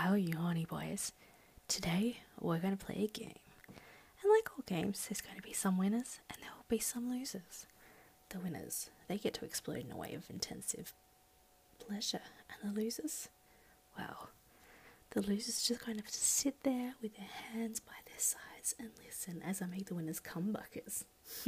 Well, you horny boys, today we're going to play a game. And like all games, there's going to be some winners and there will be some losers. The winners, they get to explode in a way of intensive pleasure. And the losers, well, the losers just kind of sit there with their hands by their sides and listen as I make the winners cum buckets.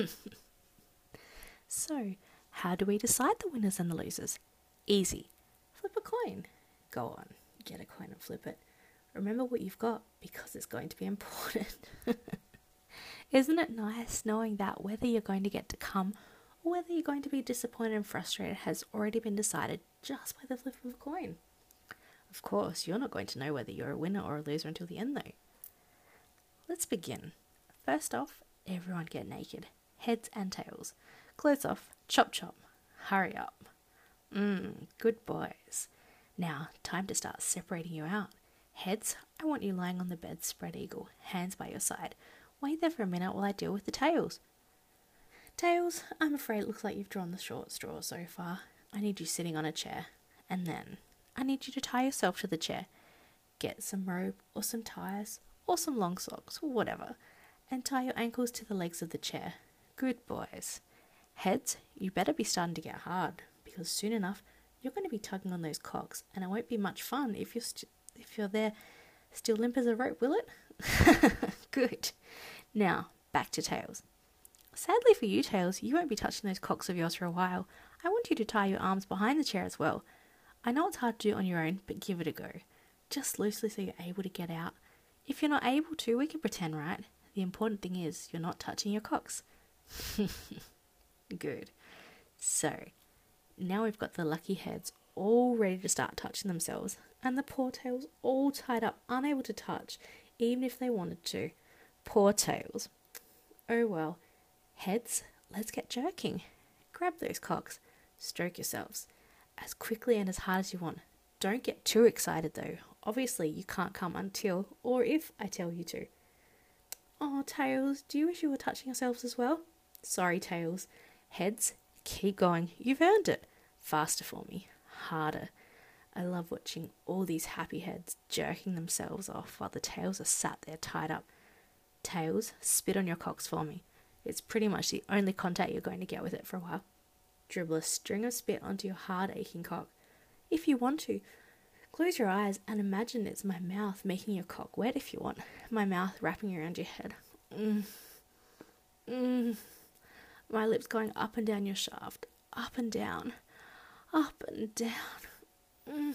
So, how do we decide the winners and the losers? Easy. Flip a coin. Go on, get a coin and flip it. Remember what you've got because it's going to be important. Isn't it nice knowing that whether you're going to get to come or whether you're going to be disappointed and frustrated has already been decided just by the flip of a coin? Of course, you're not going to know whether you're a winner or a loser until the end though. Let's begin. First off, everyone get naked. Heads and tails. Clothes off. Chop chop. Hurry up. Good boys. Now, time to start separating you out. Heads, I want you lying on the bed spread eagle, hands by your side. Wait there for a minute while I deal with the tails. Tails, I'm afraid it looks like you've drawn the short straw so far. I need you sitting on a chair. And then, I need you to tie yourself to the chair. Get some rope or some tires or some long socks or whatever. And tie your ankles to the legs of the chair. Good boys. Heads, you better be starting to get hard because soon enough you're going to be tugging on those cocks and it won't be much fun if you're there still limp as a rope, will it? Good. Now, back to tails. Sadly for you, Tails, you won't be touching those cocks of yours for a while. I want you to tie your arms behind the chair as well. I know it's hard to do on your own, but give it a go. Just loosely so you're able to get out. If you're not able to, we can pretend, right? The important thing is you're not touching your cocks. Good. So, now we've got the lucky heads all ready to start touching themselves, and the poor tails all tied up, unable to touch, even if they wanted to. Poor tails. Oh well. Heads, let's get jerking. Grab those cocks. Stroke yourselves. As quickly and as hard as you want. Don't get too excited though. Obviously, you can't come until, or if I tell you to. Oh, Tails, do you wish you were touching yourselves as well? Sorry, Tails. Heads, keep going. You've earned it. Faster for me. Harder. I love watching all these happy heads jerking themselves off while the tails are sat there tied up. Tails, spit on your cocks for me. It's pretty much the only contact you're going to get with it for a while. Dribble a string of spit onto your hard aching cock. If you want to, close your eyes and imagine it's my mouth making your cock wet if you want. My mouth wrapping around your head. My lips going up and down your shaft. Up and down. Up and down.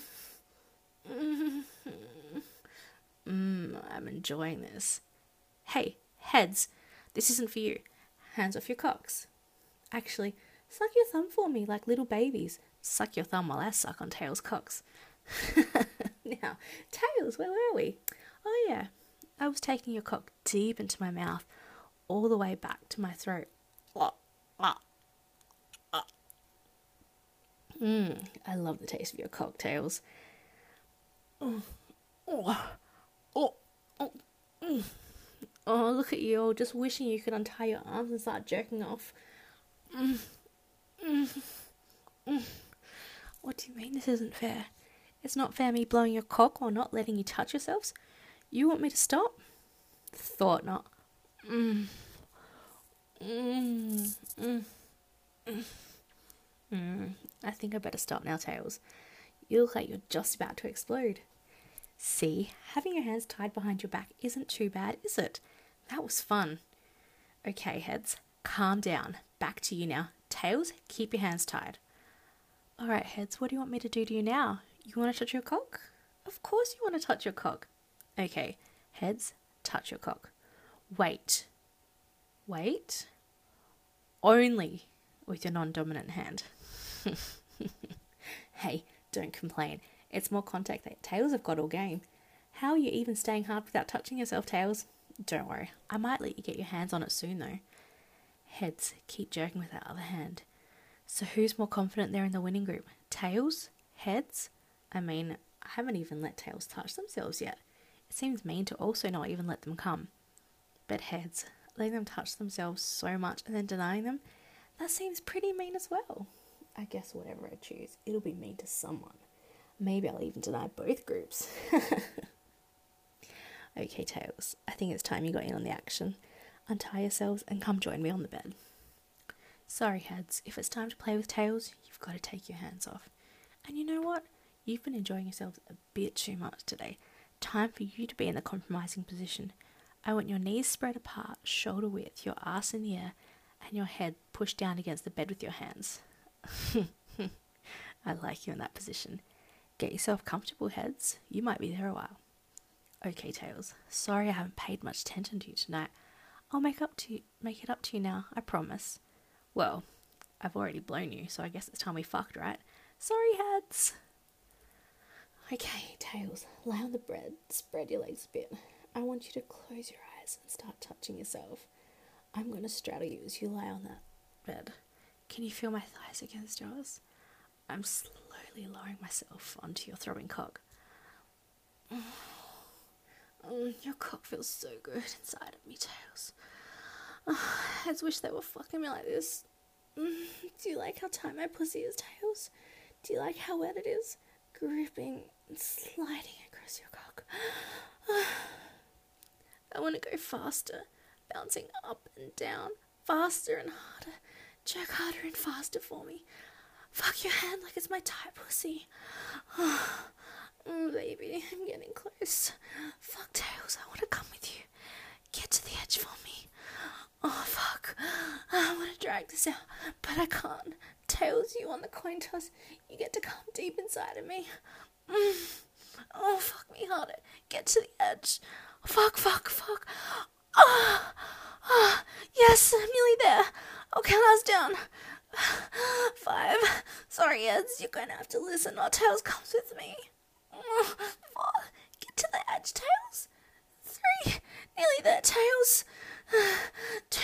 I'm enjoying this. Hey, heads, this isn't for you. Hands off your cocks. Actually, suck your thumb for me like little babies. Suck your thumb while I suck on Tails' cocks. Now, Tails, where were we? Oh yeah, I was taking your cock deep into my mouth, all the way back to my throat. I love the taste of your cocktails. Oh, look at you all, just wishing you could untie your arms and start jerking off. What do you mean this isn't fair? It's not fair me blowing your cock or not letting you touch yourselves? You want me to stop? Thought not. I think I better stop now, Tails. You look like you're just about to explode. See, having your hands tied behind your back isn't too bad, is it? That was fun. Okay, heads, calm down. Back to you now. Tails, keep your hands tied. Alright, heads, what do you want me to do to you now? You want to touch your cock? Of course you want to touch your cock. Okay, heads, touch your cock. Wait. Only with your non-dominant hand. Hey, don't complain. It's more contact that Tails have got all game. How are you even staying hard without touching yourself, Tails? Don't worry, I might let you get your hands on it soon though. Heads, keep jerking with that other hand. So who's more confident they're in the winning group? Tails? Heads? I mean, I haven't even let Tails touch themselves yet. It seems mean to also not even let them come. But heads, letting them touch themselves so much and then denying them, that seems pretty mean as well. I guess whatever I choose, it'll be mean to someone. Maybe I'll even deny both groups. Okay, Tails, I think it's time you got in on the action. Untie yourselves and come join me on the bed. Sorry, Heads, if it's time to play with Tails, you've got to take your hands off. And you know what? You've been enjoying yourselves a bit too much today. Time for you to be in the compromising position. I want your knees spread apart, shoulder width, your ass in the air, and your head pushed down against the bed with your hands. I like you in that position. Get yourself comfortable, Heads. You might be there a while. Okay, Tails. Sorry I haven't paid much attention to you tonight. I'll make it up to you now, I promise. Well, I've already blown you, so I guess it's time we fucked, right? Sorry, Heads. Okay, Tails, lie on the bed, spread your legs a bit. I want you to close your eyes and start touching yourself. I'm going to straddle you as you lie on that bed. Can you feel my thighs against yours? I'm slowly lowering myself onto your throbbing cock. Your cock feels so good inside of me, Tails. I just wish they were fucking me like this. Do you like how tight my pussy is, Tails? Do you like how wet it is? Gripping and sliding across your cock. I want to go faster, bouncing up and down, faster and harder. Jerk harder and faster for me. Fuck your hand like it's my tight pussy. Baby, I'm getting close. Fuck, Tails, I want to come with you. Get to the edge for me. Oh, fuck. I want to drag this out, but I can't. Tails, you won the coin toss. You get to come deep inside of me. Oh, fuck me harder. Get to the edge. Fuck. Yes, I'm nearly there. I'll count us down. 5. Sorry, Eds, you're going to have to listen or Tails comes with me. 4. Get to the edge, Tails. 3. Nearly there, Tails. 2.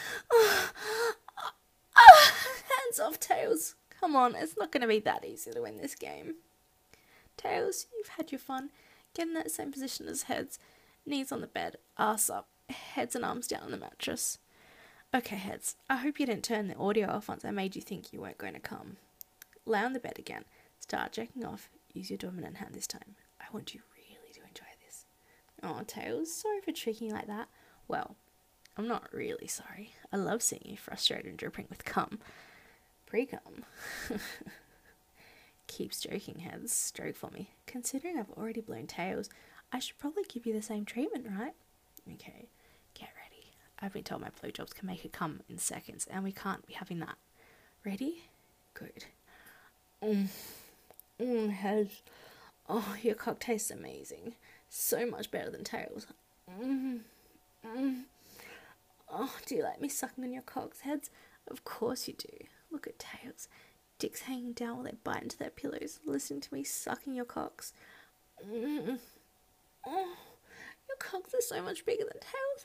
Hands off, Tails. Come on, it's not going to be that easy to win this game. Tails, you've had your fun. Get in that same position as Heads. Knees on the bed, ass up, heads and arms down on the mattress. Okay, Heads, I hope you didn't turn the audio off once I made you think you weren't going to come. Lay on the bed again. Start jacking off. Use your dominant hand this time. I want you really to enjoy this. Oh, Tails, sorry for tricking you like that. Well, I'm not really sorry. I love seeing you frustrated and dripping with cum. Pre-cum. Keep stroking, Heads. Stroke for me. Considering I've already blown Tails, I should probably give you the same treatment, right? Okay, get ready. I've been told my blowjobs can make it come in seconds, and we can't be having that. Ready? Good. Heads. Oh, your cock tastes amazing. So much better than Tails. Oh, do you like me sucking on your cocks, Heads? Of course you do. Look at Tails. Dicks hanging down while they bite into their pillows, listening to me sucking your cocks. Oh, your cocks are so much bigger than Tails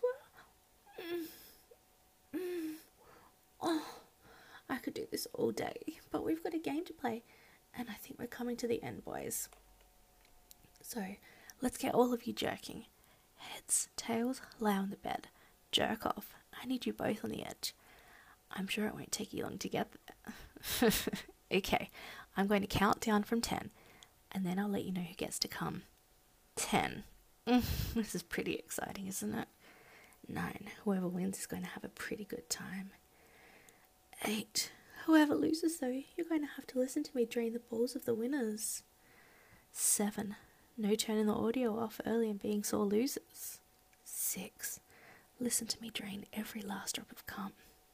were. Oh, I could do this all day, but we've got a game to play, and I think we're coming to the end, boys. So, let's get all of you jerking. Heads, Tails, lie on the bed. Jerk off. I need you both on the edge. I'm sure it won't take you long to get there. Okay, I'm going to count down from 10, and then I'll let you know who gets to come. 10. This is pretty exciting, isn't it? 9. Whoever wins is going to have a pretty good time. 8. Whoever loses, though, you're going to have to listen to me drain the balls of the winners. 7. No turning the audio off early and being sore losers. 6. Listen to me drain every last drop of cum.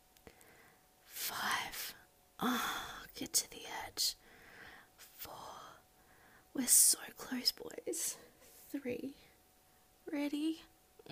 5. Get to the edge. 4. We're so close, boys. 3. Ready?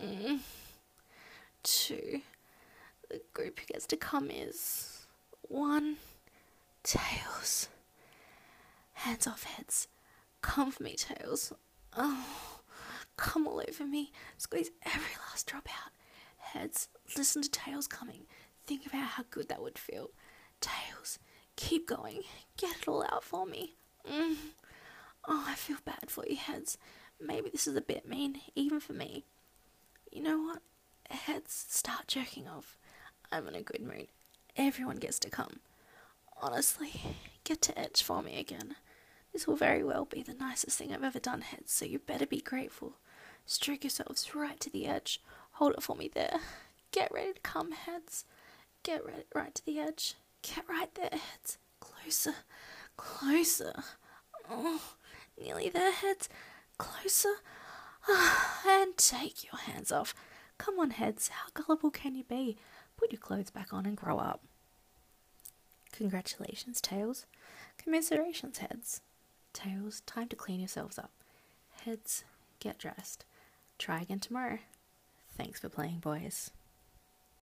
2. The group who gets to come is 1. Tails. Hands off, Heads. Come for me, Tails. Oh, come all over me. Squeeze every last drop out. Heads, listen to Tails coming. Think about how good that would feel. Tails, keep going. Get it all out for me. Oh, I feel bad for you, Heads. Maybe this is a bit mean, even for me. You know what? Heads, start jerking off. I'm in a good mood. Everyone gets to come. Honestly, get to edge for me again. This will very well be the nicest thing I've ever done, heads, so you better be grateful. Stroke yourselves right to the edge. Hold it for me there. Get ready to come, heads. Get ready, right to the edge. Get right there, heads. Closer, closer. Oh, nearly there, heads. Closer. And take your hands off. Come on, heads. How gullible can you be? Put your clothes back on and grow up. Congratulations, Tails. Commiserations, heads. Tails, time to clean yourselves up. Heads, get dressed. Try again tomorrow. Thanks for playing, boys.